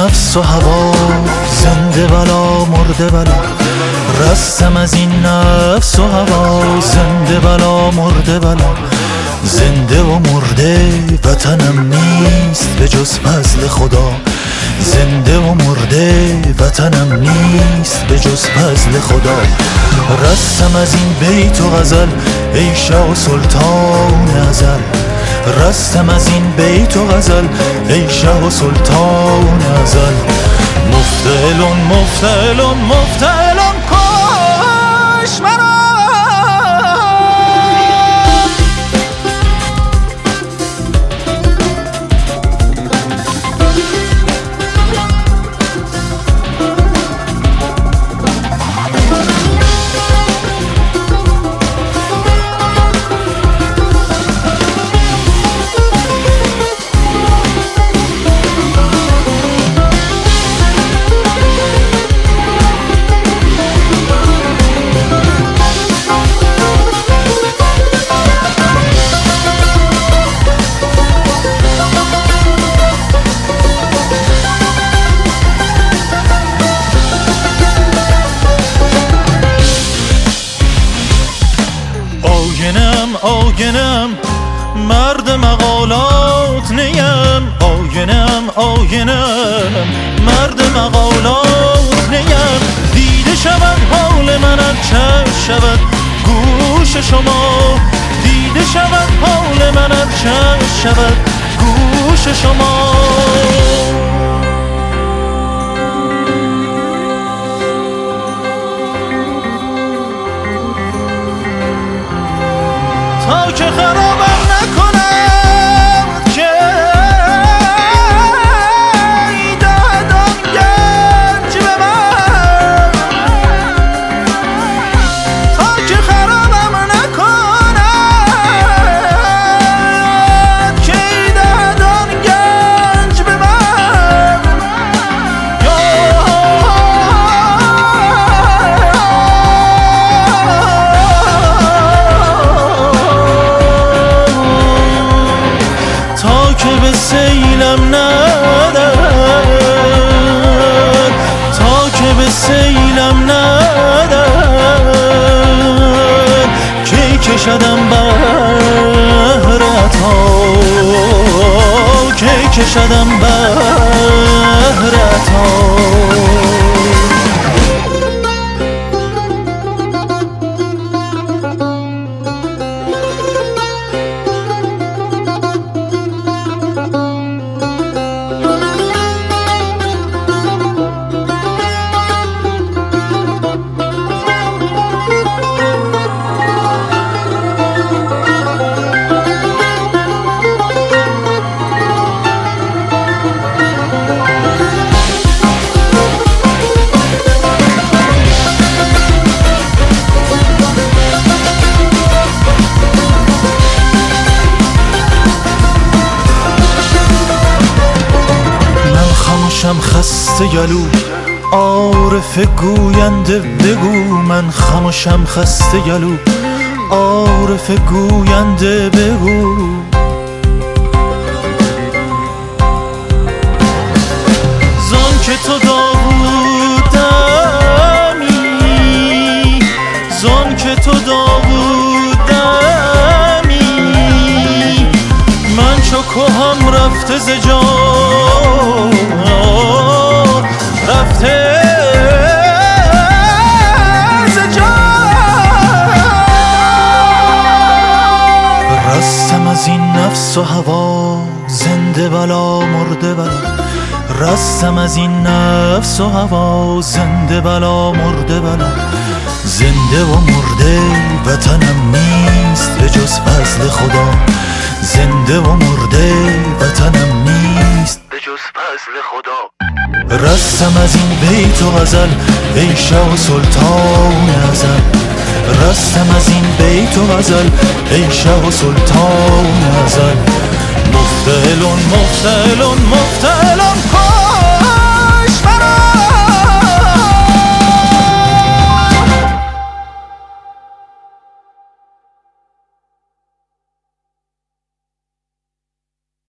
نفس و هوا، زنده بلا مرده بلا. رستم از این نفس و هوا، زنده بلا مرده بلا. زنده و مرده وطنم نیست به جز فضل خدا. زنده و مرده وطنم نیست به جز فضل خدا. رستم از این بیت و غزل ای شاه سلطان ازل. رستم از این بیت و غزل ای شاه سلطان ازل. مفتعلون مفتعلون مفتعلون کش مرا. آینم مرد مقالات نیم. آینم مرد مقالات نیم. دیده شود حال من ار چشم شود گوش شما. دیده شود حال من ار چشم شود گوش شما. تا که خرابم نکنم که دادم گنج به من. تا که خرابم نکنم که دادم گنج به من. تا که به سیلم ندن، تا که به سیلم ندن، کی کشدم بهرت ها، کی کشدم بهرت ها. خموشم خسته گلو عارف گوینده بگو. من خموشم خسته گلو عارف گوینده بگو. زان که تو داوودمی، زان که تو داوودمی، من چو کهم رفته ز جا، رفته ز جا. رستم از این نفس و هوا، زنده بلا مرده بلا. رستم از این نفس و هوا، زنده بلا مرده بلا. زنده و مرده وطنم نیست به جز فضل خدا. زنده و مرده وطنم نیست به جز فضل خدا. رستم از این بیت و غزل ای شاه سلطان ازل. رستم از این بیت و غزل ای شاه سلطان ازل. مفتعلون مفتعلون مفتعلون